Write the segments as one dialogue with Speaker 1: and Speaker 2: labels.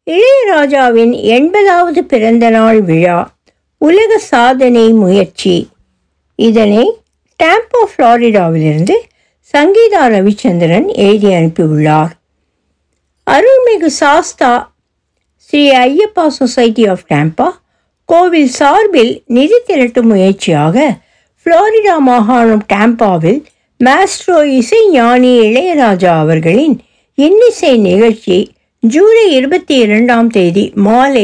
Speaker 1: இளையராஜாவின் 80வது பிறந்த நாள் விழா உலக சாதனை முயற்சி. இதனை டாம்பா, புளோரிடாவிலிருந்து சங்கீதா ரவிச்சந்திரன் எழுதி அனுப்பியுள்ளார். அருள்மிகு Sastha Sri Ayyappa society of Tampa கோவில் சார்பில் நிதி திரட்டும் முயற்சியாக புளோரிடா மாகாணம் டாம்பாவில் மாஸ்ட்ரோ இசை ஞானி இளையராஜா அவர்களின் இன்னிசை நிகழ்ச்சி ஜூலை 22 மாலை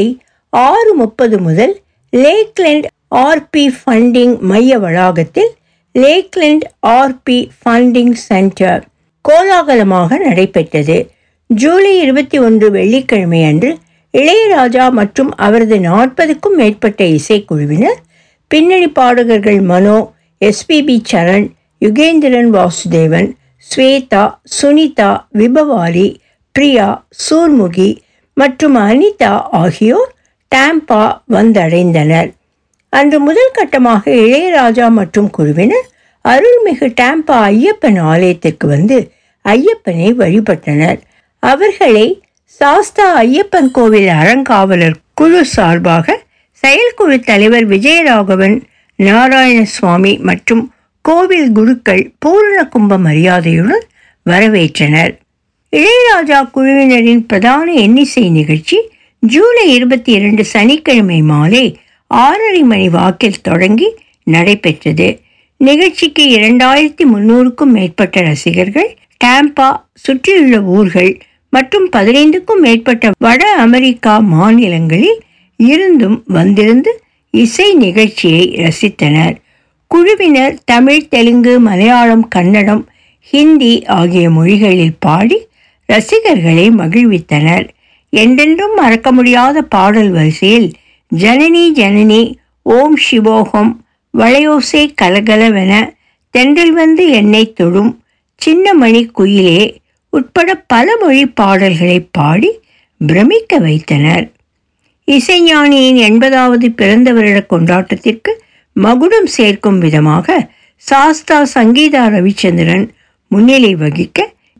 Speaker 1: 6:30 முதல் லேக்லேண்ட் ஆர்பி ஃபண்டிங் மைய வளாகத்தில் லேக்லேண்ட் ஆர்பி ஃபண்டிங் சென்டர் கோலாகலமாக நடைபெற்றது. ஜூலை 21 வெள்ளிக்கிழமை அன்று இளையராஜா மற்றும் அவரது 40க்கும் மேற்பட்ட இசைக்குழுவினர், பின்னணி பாடகர்கள் மனோ, எஸ்பிபி சரண், யுகேந்திரன் வாசுதேவன், ஸ்வேதா, சுனிதா, விபவாரி, பிரியா, சூர்முகி மற்றும் அனிதா ஆகியோர் டாம்பா வந்தடைந்தனர். அன்று முதல் கட்டமாக இளையராஜா மற்றும் குழுவினர் அருள்மிகு டாம்பா ஐயப்பன் ஆலயத்திற்கு வந்து ஐயப்பனை வழிபட்டனர். அவர்களை சாஸ்தா ஐயப்பன் கோவில் அறங்காவலர் குழு சார்பாக செயற்குழு தலைவர் விஜயராகவன், நாராயணசுவாமி மற்றும் கோவில் குருக்கள் பூரண கும்ப மரியாதையுடன் வரவேற்றனர். இளையராஜா குழுவினரின் பிரதான இன்னிசை நிகழ்ச்சி ஜூலை 22 சனிக்கிழமை மாலை 6:30 மணி வாக்கில் தொடங்கி நடைபெற்றது. நிகழ்ச்சிக்கு 2300க்கும் மேற்பட்ட ரசிகர்கள் டாம்பா, சுற்றியுள்ள ஊர்கள் மற்றும் 15க்கும் மேற்பட்ட வட அமெரிக்கா மாநிலங்களில் இருந்தும் வந்திருந்து இசை நிகழ்ச்சியை ரசித்தனர். குழுவினர் தமிழ், தெலுங்கு, மலையாளம், கன்னடம், ஹிந்தி ஆகிய மொழிகளில் பாடி ரசிகர்களை மகிழ்வித்தனர். என்றென்றும் மறக்க முடியாத பாடல் வரிசையில் ஜனனி ஜனனி, ஓம் சிவோகம், வளையோசை கலகலவென, தென்றல் வந்து என்னை தொடும், சின்ன மணி குயிலே உட்பட பல மொழி பாடல்களை பாடி பிரமிக்க வைத்தனர். இசைஞானியின் 80வது பிறந்த வருட கொண்டாட்டத்திற்கு மகுடம் சேர்க்கும் விதமாக சாஸ்தா சங்கீதா ரவிச்சந்திரன் முன்னிலை வகிக்க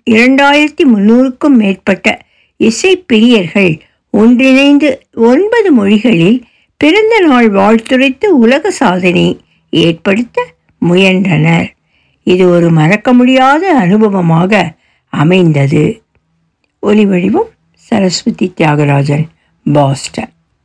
Speaker 1: 2300க்கும் மேற்பட்ட இசை பிரியர்கள் ஒன்றிணைந்து 9 மொழிகளில் பிறந்த நாள் வாழ்த்துரைத்து உலக சாதனை ஏற்படுத்த முயன்றனர். இது ஒரு மறக்க முடியாத அனுபவமாக அமைந்தது. ஒலிவடிவம் சரஸ்வதி தியாகராஜன், பாஸ்டன்.